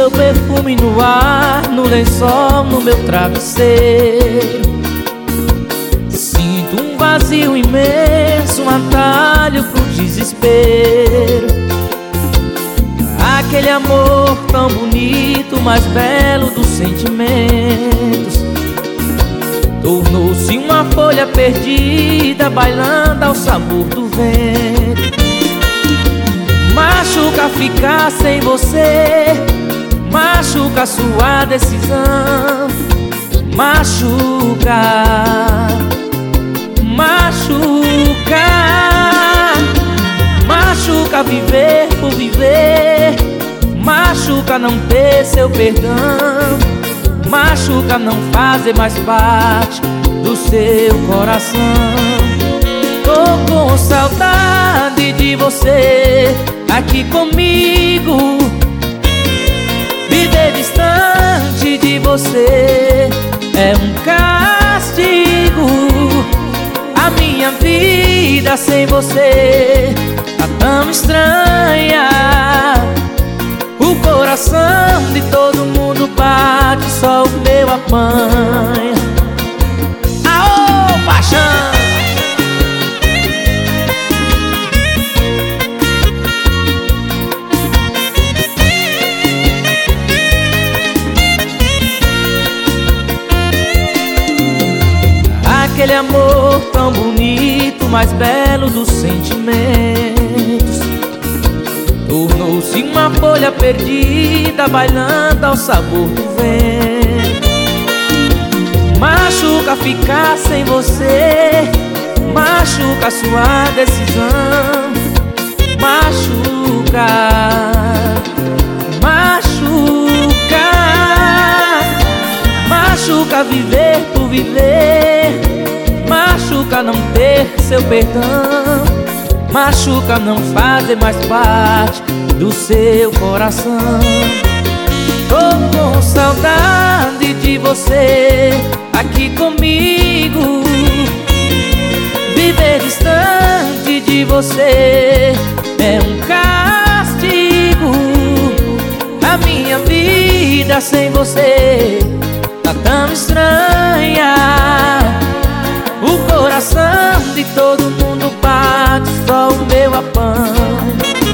seu perfume no ar, no lençol, no meu travesseiro. Sinto um vazio imenso, um atalho pro desespero. Aquele amor tão bonito, mais belo dos sentimentos, tornou-se uma folha perdida, bailando ao sabor do vento. Machuca ficar sem você, machuca sua decisão. Machuca, machuca, machuca viver por viver. Machuca não ter seu perdão. Machuca não fazer mais parte do seu coração. Tô com saudade de você aqui comigo. Viver distante de você é um castigo. A minha vida sem você tá tão estranha. O coração de todo mundo bate, só o meu apanha. Aô, paixão! Aquele amor tão bonito, mais belo dos sentimentos, tornou-se uma folha perdida, bailando ao sabor do vento. Machuca ficar sem você, machuca sua decisão. Machuca, machuca, machuca viver por viver. Machuca não ter seu perdão. Machuca não fazer mais parte do seu coração. Tô com saudade de você aqui comigo. Viver distante de você é um castigo. A minha vida sem você tá tão estranha. O coração de todo mundo bate, só o meu apanha.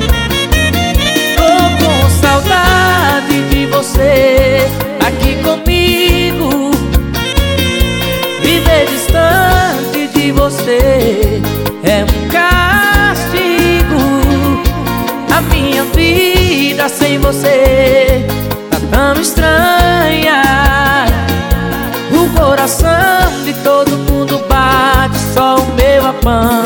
Tô com saudade de você aqui comigo. Viver distante de você é um castigo. A minha vida sem você tá tão estranha. O coração de todo mundo bate, só o meu apanha.